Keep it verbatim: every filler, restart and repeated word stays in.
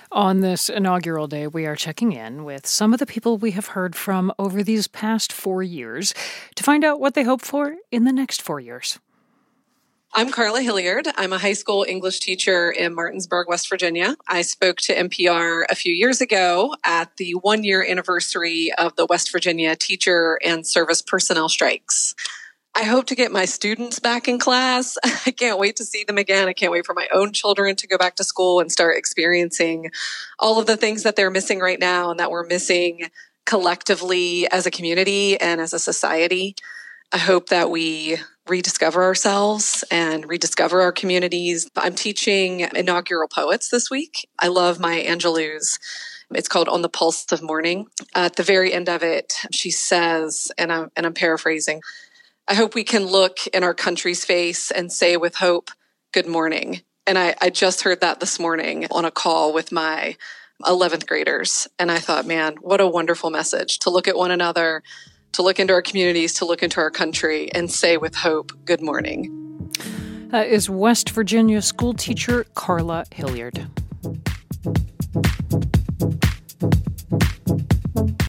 On this inaugural day, we are checking in with some of the people we have heard from over these past four years to find out what they hope for in the next four years. I'm Carla Hilliard. I'm a high school English teacher in Martinsburg, West Virginia. I spoke to N P R a few years ago at the one-year anniversary of the West Virginia teacher and service personnel strikes. I hope to get my students back in class. I can't wait to see them again. I can't wait for my own children to go back to school and start experiencing all of the things that they're missing right now and that we're missing collectively as a community and as a society. I hope that we rediscover ourselves and rediscover our communities. I'm teaching inaugural poets this week. I love Maya Angelou's. It's called On the Pulse of Morning. At the very end of it, she says, and I'm, and I'm paraphrasing, I hope we can look in our country's face and say with hope, good morning. And I, I just heard that this morning on a call with my eleventh graders. And I thought, man, what a wonderful message to look at one another, to look into our communities, to look into our country and say with hope, good morning. That is West Virginia school teacher Carla Hilliard.